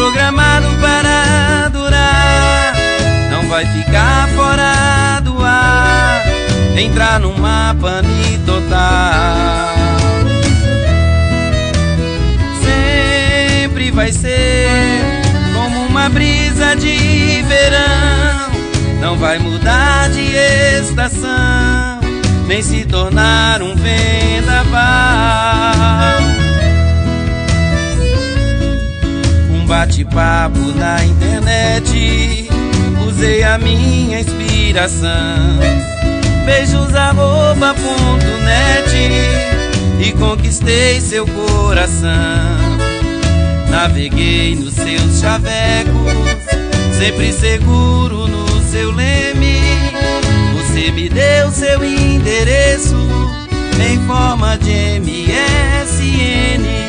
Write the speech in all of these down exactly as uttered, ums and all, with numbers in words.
programado para durar, não vai ficar fora do ar, entrar numa pane total. Sempre vai ser como uma brisa de verão, não vai mudar de estação, nem se tornar um vendaval. Um bate-papo na internet, usei a minha inspiração. Beijos arroba ponto net e conquistei seu coração. Naveguei nos seus chavecos, sempre seguro no seu leme. Você me deu seu endereço em forma de M S N.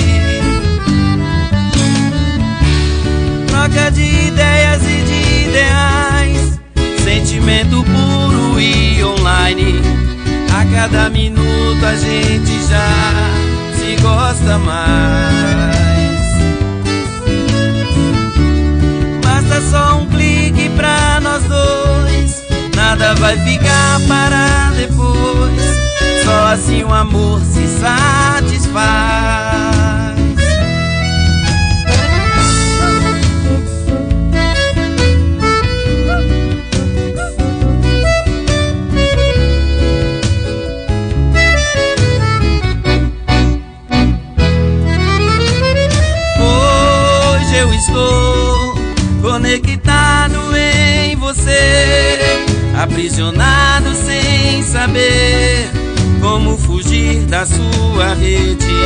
Troca de ideias e de ideais, sentimento puro e online. A cada minuto a gente já se gosta mais. Basta só um clique pra nós dois, nada vai ficar para depois, só assim o amor se satisfaz. Hoje eu estou conectado em você, aprisionado sem saber como fugir da sua rede.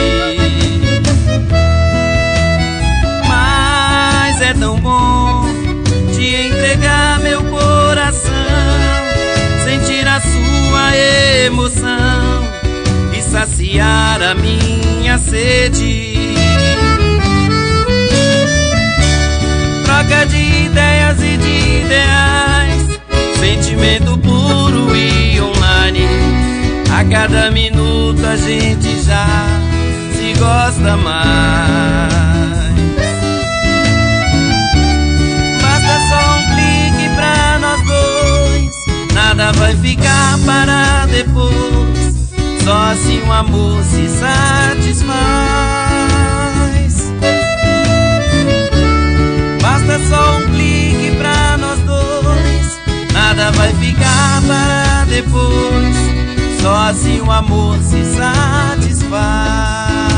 Mas é tão bom te entregar meu coração, sentir a sua emoção e saciar a minha sede. Troca de ideias e de ideais, sentimento puro e online. A cada minuto a gente já se gosta mais. Basta só um clique pra nós dois, nada vai ficar para depois, só assim o amor se satisfaz. Basta só um clique pra nós dois, nada vai ficar para depois, só assim o amor se satisfaz.